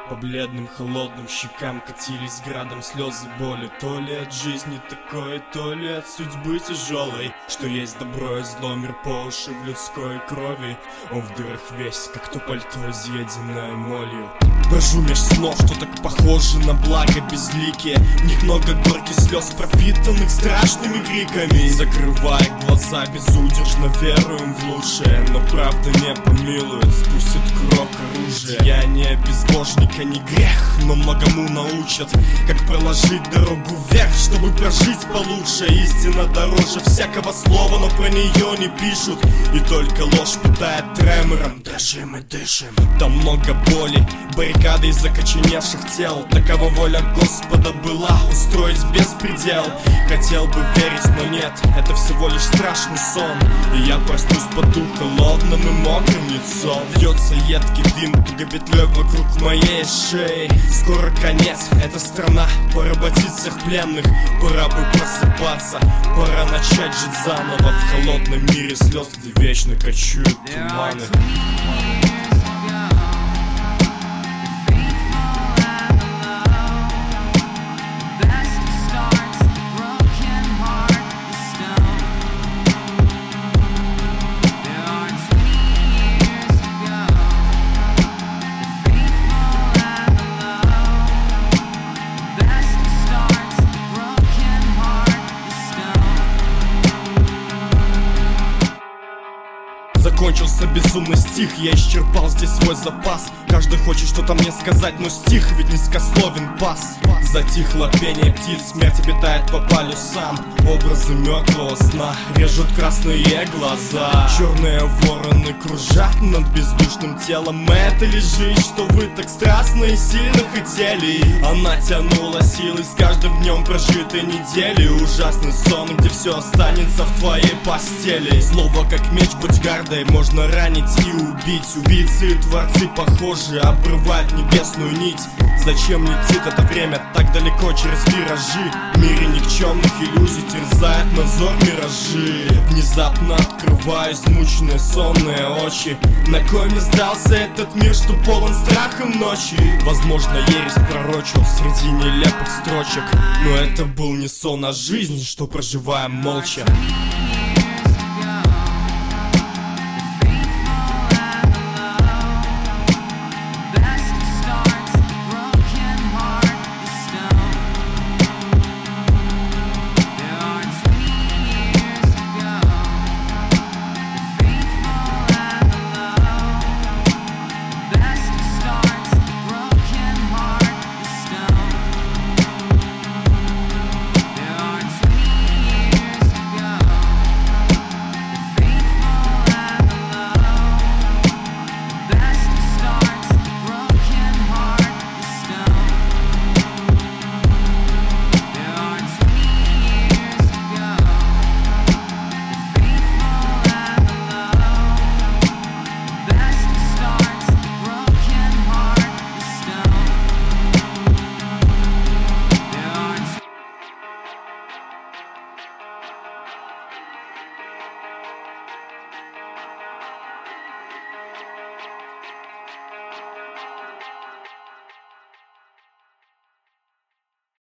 По бледным холодным щекам катились градом слезы боли. То ли от жизни такой, то ли от судьбы тяжелой. Что есть добро и зло, мир по уши в людской крови. Он в дырах весь, как то пальто, изъеденное молью. Брожу меж снов, что так похоже на благо безликие. В них много горьких слез, пропитанных страшными криками. Закрывая глаза, безудержно веруем в лучшее. Но правда не помилует, спустит курок оружия. Деяния безбожника не грех, но многому научат. Как проложить дорогу вверх, чтобы прожить получше. Истина дороже всякого слова, но про нее не пишут. И только ложь питает тремором. Дрожим и дышим. Там много боли, баррикады из закоченевших тел. Такова воля Господа была, устроить беспредел. Хотел бы верить, но нет, это всего лишь страшный сон. И я проснусь под холодным и мокрым лицом. Вьется едкий дым, тугопетлей вокруг моей шеи. Скоро конец, эта страна поработит всех пленных. Пора бы просыпаться, пора начать жить заново. В холодном мире слез, где вечно кочуют туманы. Закончился безумный стих, я исчерпал здесь свой запас. Каждый хочет что-то мне сказать, но стих ведь низкословен пас. Затихло пение птиц, смерть обитает по полюсам. Образы мертвого сна режут красные глаза. Черные вороны кружат над бездушным телом. Это лишь жизнь, что вы так страстно и сильно хотели. Она тянула силы с каждым днем прожитой недели. Ужасный сон, где все останется в твоей постели. Слово как меч бодигардой можно ранить и убить. Убийцы и творцы похожи, обрывают небесную нить. Зачем летит это время так далеко через виражи? В мире никчемных иллюзий терзает надзор миражи. Внезапно открываю измученные сонные очи. На кой мне сдался этот мир, что полон страхом ночи? Возможно, ересь пророчил среди нелепых строчек. Но это был не сон, а жизнь, что проживаем молча.